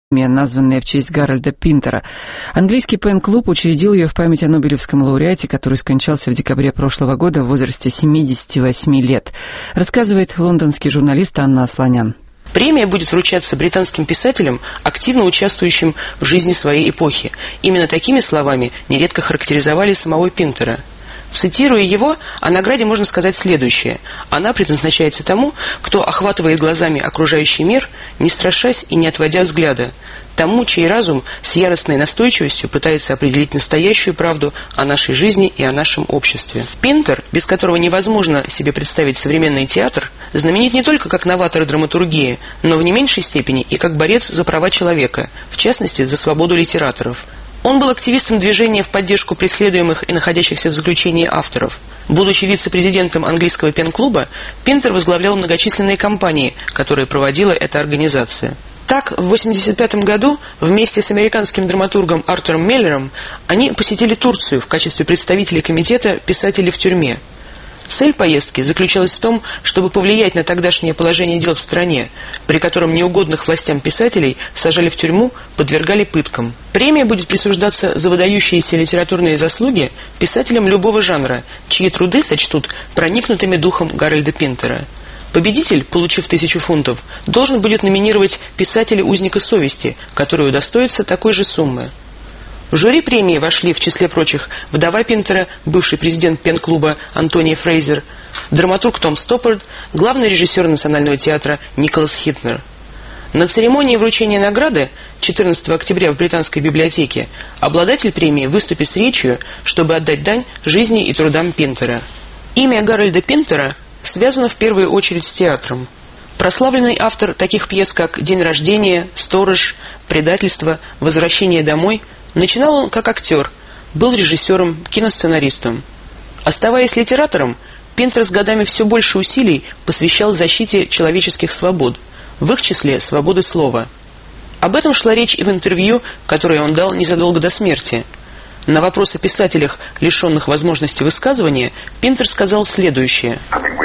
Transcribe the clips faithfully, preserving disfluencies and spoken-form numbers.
названная в честь Гарольда Пинтера. Английский пен-клуб учредил ее в память о нобелевском лауреате, который скончался в декабре прошлого года в возрасте семидесяти восьми лет. Рассказывает лондонский журналист Анна Асланян. Премия будет вручаться британским писателям, активно участвующим в жизни своей эпохи. Именно такими словами нередко характеризовали самого Пинтера. Цитируя его, о награде можно сказать следующее. Она предназначается тому, кто охватывает глазами окружающий мир, не страшась и не отводя взгляда. Тому, чей разум с яростной настойчивостью пытается определить настоящую правду о нашей жизни и о нашем обществе. Пинтер, без которого невозможно себе представить современный театр, знаменит не только как новатор драматургии, но в не меньшей степени и как борец за права человека, в частности, за свободу литераторов. Он был активистом движения в поддержку преследуемых и находящихся в заключении авторов. Будучи вице-президентом английского пен-клуба, Пинтер возглавлял многочисленные кампании, которые проводила эта организация. Так, в восемьдесят пятом году вместе с американским драматургом Артуром Меллером они посетили Турцию в качестве представителей комитета «Писатели в тюрьме». Цель поездки заключалась в том, чтобы повлиять на тогдашнее положение дел в стране, при котором неугодных властям писателей сажали в тюрьму, подвергали пыткам. Премия будет присуждаться за выдающиеся литературные заслуги писателям любого жанра, чьи труды сочтут проникнутыми духом Гарольда Пинтера. Победитель, получив тысячу фунтов, должен будет номинировать писателя-узника совести, который удостоится такой же суммы. В жюри премии вошли, в числе прочих, вдова Пинтера, бывший президент пен-клуба Антония Фрейзер, драматург Том Стоппард, главный режиссер Национального театра Николас Хитнер. На церемонии вручения награды четырнадцатого октября в Британской библиотеке обладатель премии выступит с речью, чтобы отдать дань жизни и трудам Пинтера. Имя Гарольда Пинтера связано в первую очередь с театром. Прославленный автор таких пьес, как «День рождения», «Сторож», «Предательство», «Возвращение домой» начинал он как актер, был режиссером, киносценаристом. Оставаясь литератором, Пинтер с годами все больше усилий посвящал защите человеческих свобод, в их числе свободы слова. Об этом шла речь и в интервью, которое он дал незадолго до смерти. На вопрос о писателях, лишенных возможности высказывания, Пинтер сказал следующее.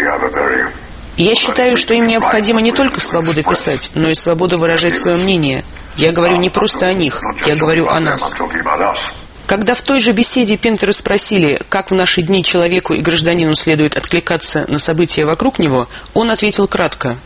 «Я считаю, что им необходима не только свобода писать, но и свобода выражать свое мнение. Я говорю не просто о них, я говорю о нас». Когда в той же беседе Пинтера спросили, как в наши дни человеку и гражданину следует откликаться на события вокруг него, он ответил кратко.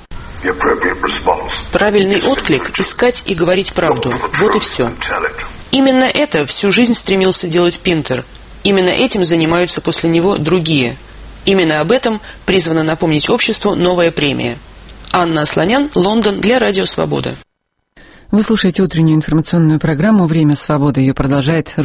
Правильный отклик – искать и говорить правду. Вот и все. Именно это всю жизнь стремился делать Пинтер. Именно этим занимаются после него другие. Именно об этом призвана напомнить обществу новая премия. Анна Асланян, Лондон, для Радио Свобода. Вы слушаете утреннюю информационную программу «Время свободы». Ее продолжает